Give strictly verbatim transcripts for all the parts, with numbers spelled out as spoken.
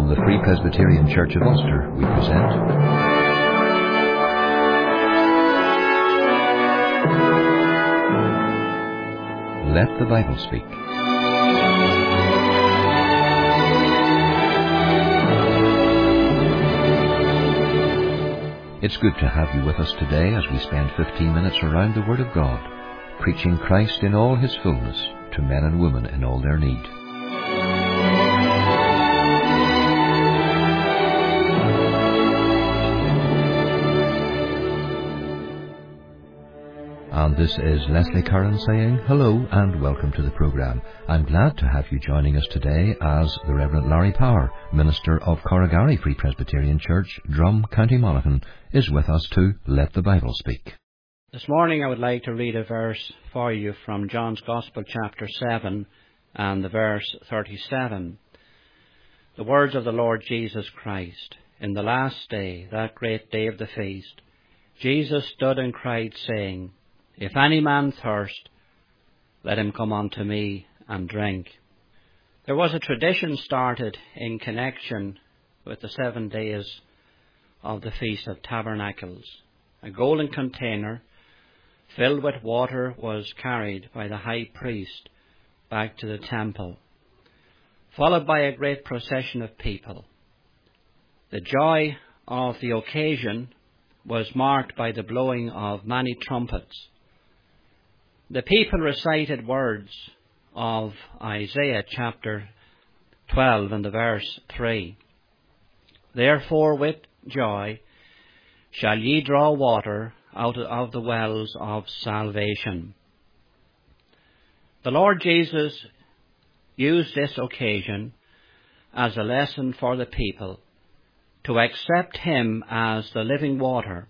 From the Free Presbyterian Church of Ulster, we present Let the Bible Speak. It's good to have you with us today as we spend fifteen minutes around the Word of God, preaching Christ in all His fullness to men and women in all their need. And this is Leslie Curran saying hello and welcome to the programme. I'm glad to have you joining us today as the Reverend Larry Power, Minister of Corrigary Free Presbyterian Church, Drum, County Monaghan, is with us to Let the Bible Speak. This morning I would like to read a verse for you from John's Gospel chapter seven and the verse thirty-seven. The words of the Lord Jesus Christ. In the last day, that great day of the feast, Jesus stood and cried, saying, If any man thirst, let him come unto me and drink. There was a tradition started in connection with the seven days of the Feast of Tabernacles. A golden container filled with water was carried by the high priest back to the temple, followed by a great procession of people. The joy of the occasion was marked by the blowing of many trumpets. The people recited words of Isaiah chapter twelve and the verse three. Therefore with joy shall ye draw water out of the wells of salvation. The Lord Jesus used this occasion as a lesson for the people to accept Him as the living water.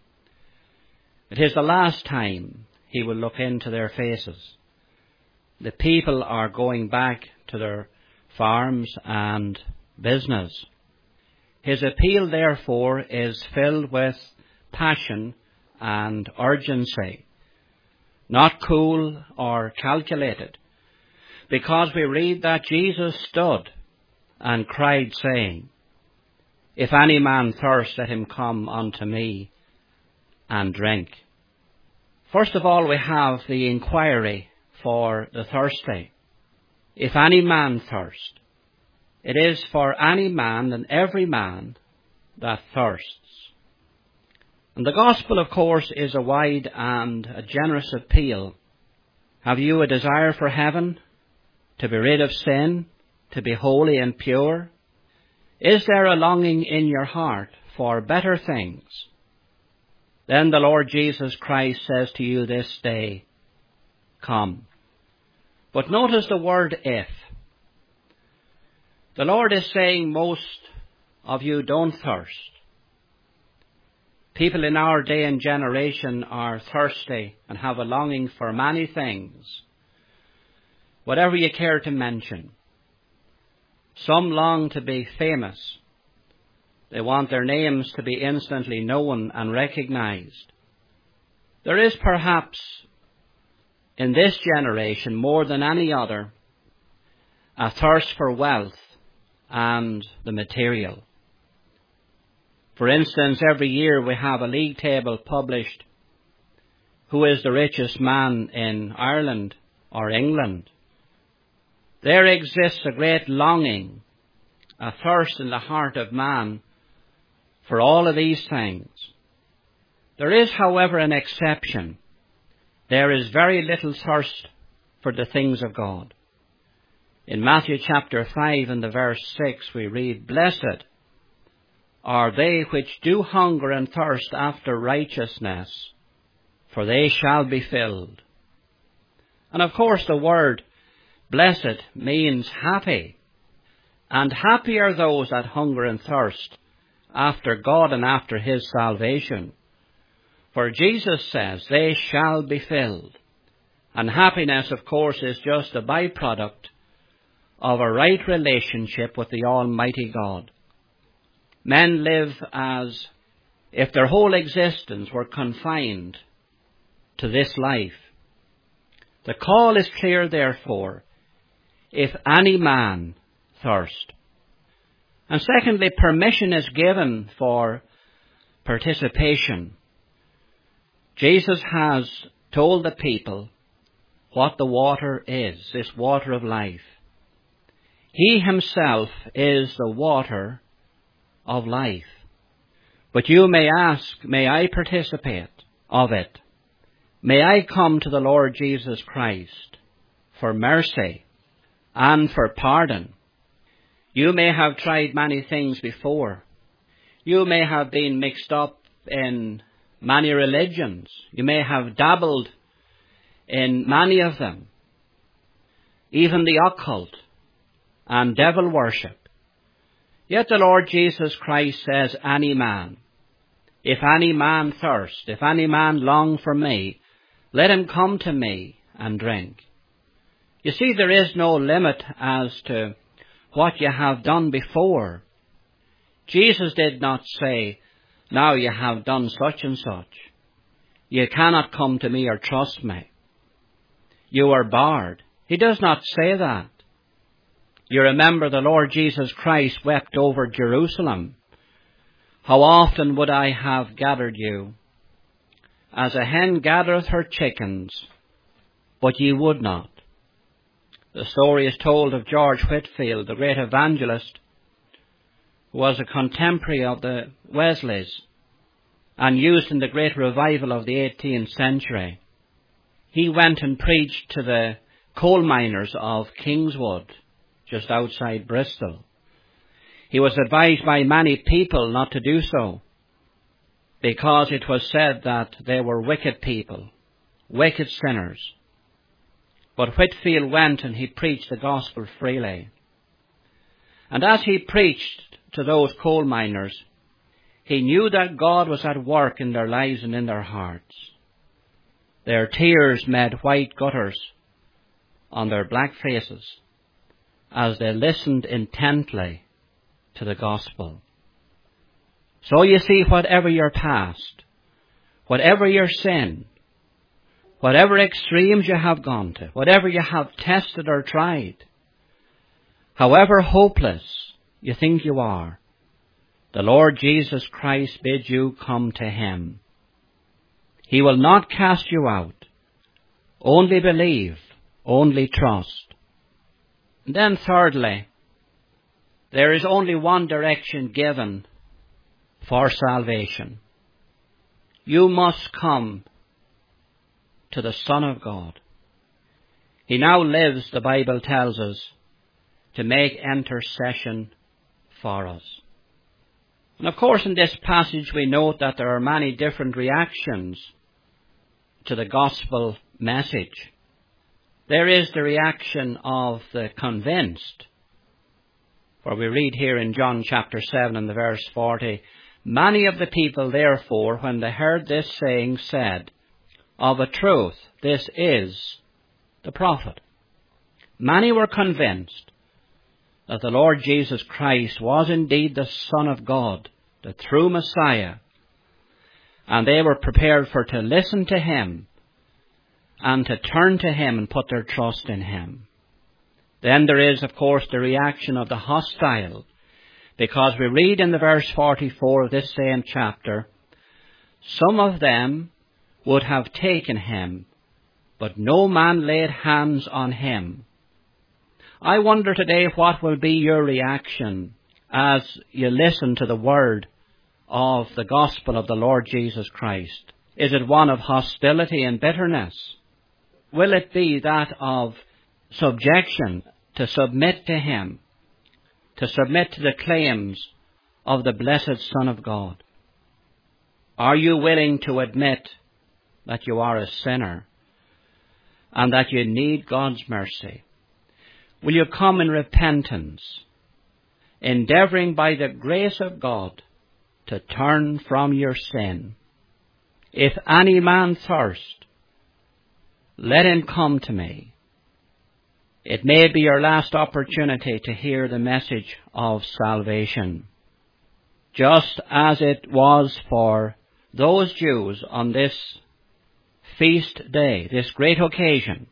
It is the last time He will look into their faces. The people are going back to their farms and business. His appeal, therefore, is filled with passion and urgency, not cool or calculated, because we read that Jesus stood and cried, saying, If any man thirst, let him come unto me and drink. First of all, we have the inquiry for the thirsty. If any man thirst, it is for any man and every man that thirsts. And the gospel, of course, is a wide and a generous appeal. Have you a desire for heaven, to be rid of sin, to be holy and pure? Is there a longing in your heart for better things? Then the Lord Jesus Christ says to you this day, Come. But notice the word if. The Lord is saying most of you don't thirst. People in our day and generation are thirsty and have a longing for many things, whatever you care to mention. Some long to be famous. They want their names to be instantly known and recognized. There is perhaps in this generation, more than any other, a thirst for wealth and the material. For instance, every year we have a league table published. Who is the richest man in Ireland or England? There exists a great longing, a thirst in the heart of man for all of these things. There is, however, an exception. There is very little thirst for the things of God. In Matthew chapter five and the verse six we read, Blessed are they which do hunger and thirst after righteousness, for they shall be filled. And of course the word blessed means happy. And happy are those that hunger and thirst after God and after His salvation. For Jesus says, they shall be filled. And happiness, of course, is just a byproduct of a right relationship with the Almighty God. Men live as if their whole existence were confined to this life. The call is clear, therefore, if any man thirst. And secondly, permission is given for participation. Jesus has told the people what the water is, this water of life. He himself is the water of life. But you may ask, may I participate of it? May I come to the Lord Jesus Christ for mercy and for pardon? You may have tried many things before. You may have been mixed up in many religions. You may have dabbled in many of them, even the occult and devil worship. Yet the Lord Jesus Christ says, any man, if any man thirst, if any man long for me, let him come to me and drink. You see, there is no limit as to what you have done before. Jesus did not say, now you have done such and such. You cannot come to me or trust me. You are barred. He does not say that. You remember the Lord Jesus Christ wept over Jerusalem. How often would I have gathered you, as a hen gathereth her chickens, but ye would not. The story is told of George Whitefield, the great evangelist, who was a contemporary of the Wesleys and used in the great revival of the eighteenth century. He went and preached to the coal miners of Kingswood, just outside Bristol. He was advised by many people not to do so, because it was said that they were wicked people, wicked sinners. But Whitefield went and he preached the gospel freely. And as he preached to those coal miners, he knew that God was at work in their lives and in their hearts. Their tears made white gutters on their black faces as they listened intently to the gospel. So you see, whatever your past, whatever your sin, whatever extremes you have gone to, whatever you have tested or tried, however hopeless you think you are, the Lord Jesus Christ bids you come to him. He will not cast you out. Only believe, only trust. And then thirdly, there is only one direction given for salvation. You must come to the Son of God. He now lives, the Bible tells us, to make intercession for us. And of course, in this passage we note that there are many different reactions to the gospel message. There is the reaction of the convinced, for we read here in John chapter seven and the verse forty, many of the people therefore, when they heard this saying, said, of a truth, this is the prophet. Many were convinced that the Lord Jesus Christ was indeed the Son of God, the true Messiah, and they were prepared for to listen to him and to turn to him and put their trust in him. Then there is, of course, the reaction of the hostile, because we read in the verse forty-four of this same chapter, some of them would have taken him, but no man laid hands on him. I wonder today what will be your reaction as you listen to the word of the gospel of the Lord Jesus Christ. Is it one of hostility and bitterness? Will it be that of subjection, to submit to him, to submit to the claims of the blessed Son of God? Are you willing to admit that you are a sinner and that you need God's mercy? Will you come in repentance, endeavouring by the grace of God to turn from your sin? If any man thirst, let him come to me. It may be your last opportunity to hear the message of salvation, just as it was for those Jews on this feast day, this great occasion.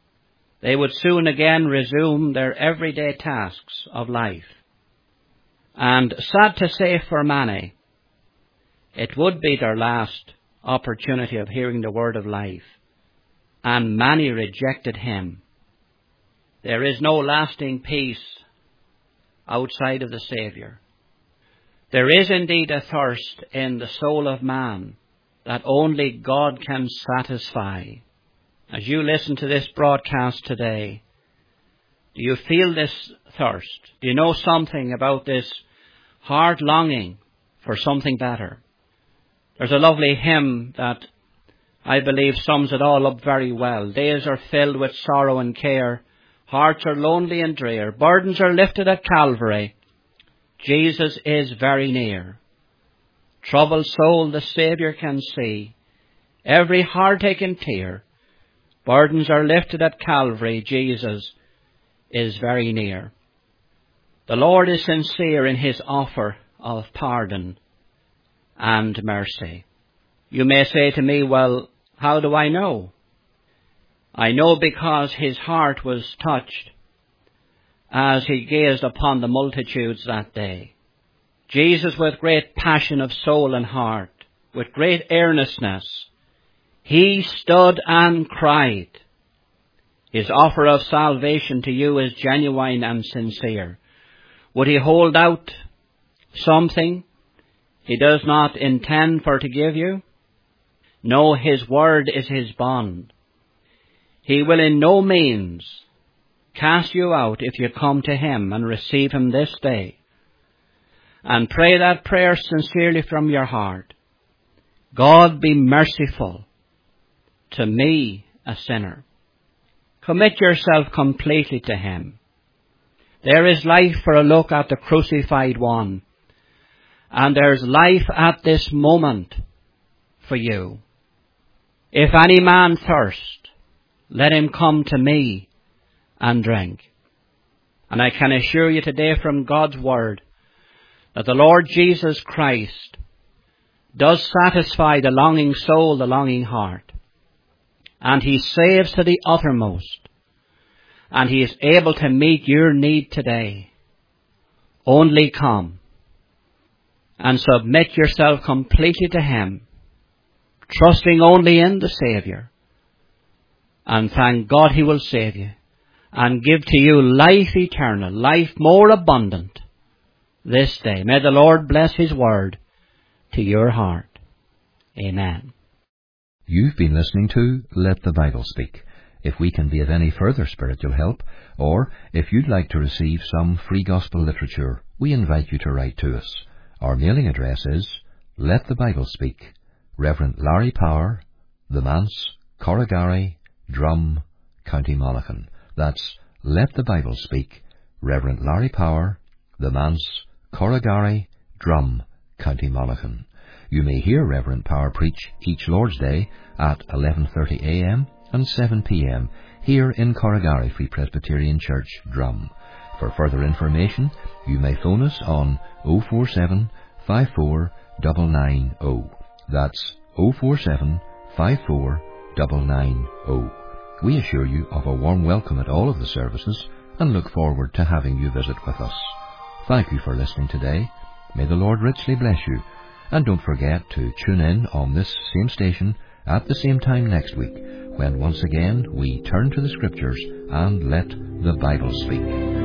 They would soon again resume their everyday tasks of life. And sad to say for many, it would be their last opportunity of hearing the word of life, and many rejected him. There is no lasting peace outside of the Saviour. There is indeed a thirst in the soul of man that only God can satisfy. As you listen to this broadcast today, do you feel this thirst? Do you know something about this heart longing for something better? There's a lovely hymn that I believe sums it all up very well. Days are filled with sorrow and care. Hearts are lonely and drear. Burdens are lifted at Calvary. Jesus is very near. Troubled soul the Saviour can see. Every heartache and tear. Burdens are lifted at Calvary. Jesus is very near. The Lord is sincere in his offer of pardon and mercy. You may say to me, well, how do I know? I know because his heart was touched as he gazed upon the multitudes that day. Jesus, with great passion of soul and heart, with great earnestness, he stood and cried. His offer of salvation to you is genuine and sincere. Would he hold out something he does not intend for to give you? No, his word is his bond. He will in no means cast you out if you come to him and receive him this day. And pray that prayer sincerely from your heart. God, be merciful to me, a sinner. Commit yourself completely to him. There is life for a look at the crucified one. And there's life at this moment for you. If any man thirst, let him come to me and drink. And I can assure you today from God's word that the Lord Jesus Christ does satisfy the longing soul, the longing heart. And he saves to the uttermost. And he is able to meet your need today. Only come and submit yourself completely to him, trusting only in the Saviour. And thank God he will save you and give to you life eternal, life more abundant this day. May the Lord bless his word to your heart. Amen. You've been listening to Let the Bible Speak. If we can be of any further spiritual help, or if you'd like to receive some free gospel literature, we invite you to write to us. Our mailing address is Let the Bible Speak, Reverend Larry Power, The Manse, Corrigary, Drum, County Monaghan. That's Let the Bible Speak, Reverend Larry Power, The Manse, Corrigary, Drum, County Monaghan. You may hear Reverend Power preach each Lord's Day at eleven thirty a m and seven p m here in Corrigary Free Presbyterian Church, Drum. For further information, you may phone us on oh four seven, five four nine nine oh. That's oh four seven, five four nine nine oh. We assure you of a warm welcome at all of the services and look forward to having you visit with us. Thank you for listening today. May the Lord richly bless you. And don't forget to tune in on this same station at the same time next week, when once again we turn to the Scriptures and let the Bible speak.